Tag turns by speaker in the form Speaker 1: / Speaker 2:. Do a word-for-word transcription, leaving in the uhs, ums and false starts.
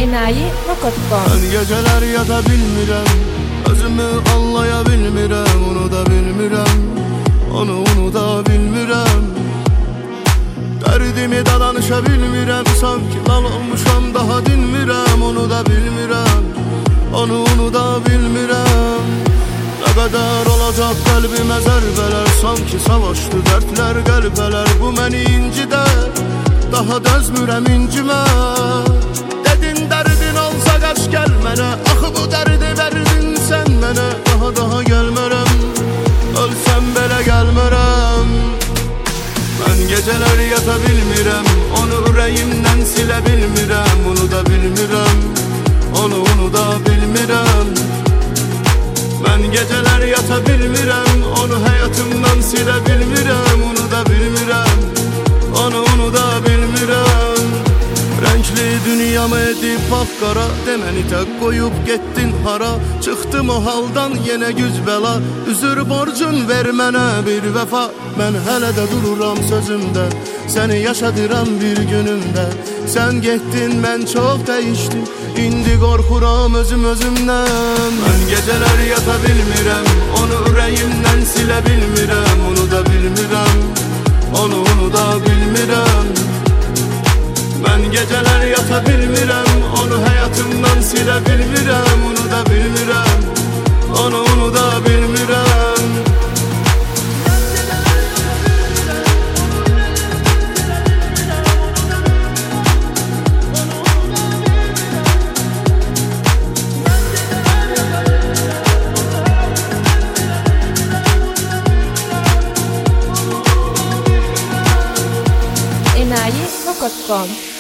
Speaker 1: enayi nokta com.
Speaker 2: Ben geceler yata bilmirəm, özümü anlaya bilmirəm, onu da bilmirəm, onu unuda bilmirəm. Dərdimi də danışa bilmirəm, sanki lal olmuşam daha dinmirəm, onu da bilmirəm, onu unuda bilmirəm. Nə qədər olacaq qəlbimə zərbələr, sanki savaşdı dərdlər qəlbələr. Bu məni incilər, daha dözmürəm incimə. Dedin dərdin olsa qaç gəl mənə, axı bu dərdi verdin sən mənə. Daha daha gəlmərəm, ölsəm belə gəlmərəm. Mən gecələr yata bilmirəm, onu ürəyimdən silə bilmirəm, onu da bilmirəm, onu unuda bilmirəm. Mən gecələr yata bilmirəm, onu həyatımdan silə bilmirəm, onu da bilmirəm, onu unuda bilmirəm. Rəngli dünyamı edib pap-qara, deməni tək qoyub getdin hara. Çıxdım o haldan yenə güc bəla, üzür borcun ver mənə bir vəfa. Mən hələ də dururam sözümdə, səni yaşadıram bir günümdə. Sən getdin, mən çox dəyişdim, indi qorxuram özüm özümdən. Mən gecələr yata bilmirəm, onu ürəyimdən silə bilmirəm, onu da bilmirəm, onu unuda bilmirəm. Mən gecələr yata bilmirəm, onu həyatımdan silə bilmirəm, onu da bilmirəm, onu unuda bilmirəm.
Speaker 1: enayi nokta com.